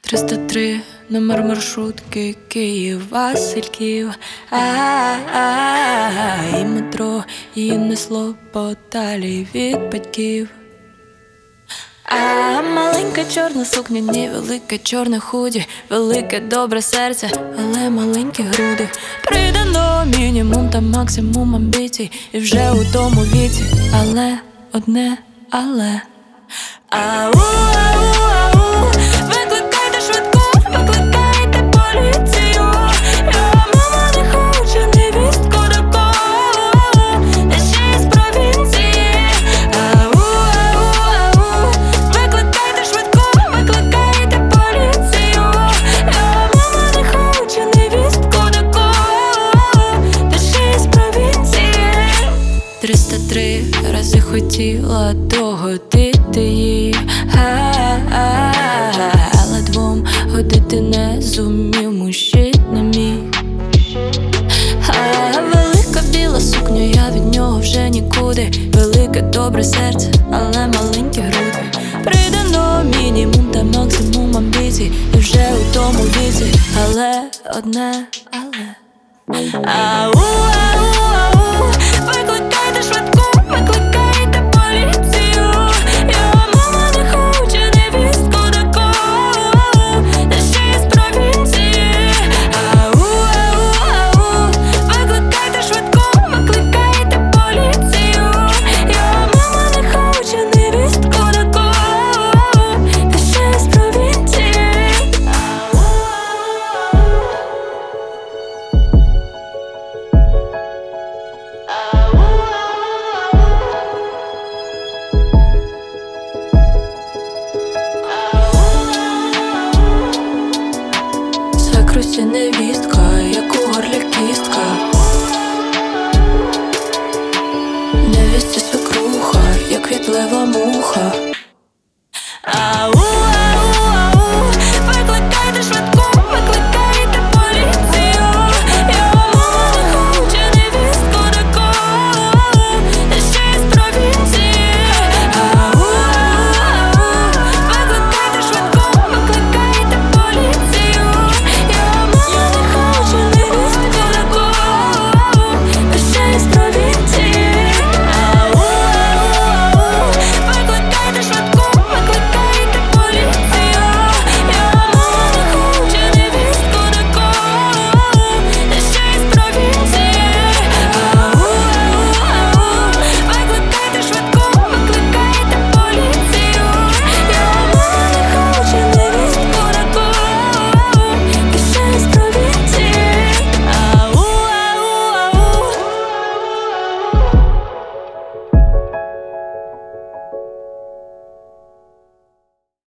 303, номер маршрутки, Київ, Васильків, і метро її несло подалі від батьків. Маленька чорна сукня, ні, велике чорне худі, велике добре серце, але маленькі груди. Придано мінімум та максимум амбіцій, і вже у тому віці, але одне але. Викликайте швидку, викликайте поліцію. Його мама не хоче невістку такого, та ще й з провінції. Викликайте швидку, викликайте поліцію. Його мама не хоче невістку такого, та ще й з провінції. 303 рази хотіла догодити їй, але двом годити не зумів мужчина мій. Велика біла сукня, я від нього вже нікуди. Велике добре серце, але маленькі груди. Придано мінімум та максимум амбіцій, і вже у тому віці, але одне але. Викликайте швидку, викликайте поліцію. Його мама не хоче невістку такого, та ще й з провінції. Викликайте швидку, викликайте поліцію. Його мама не хоче невістку такого, та ще й з провінції. Закручений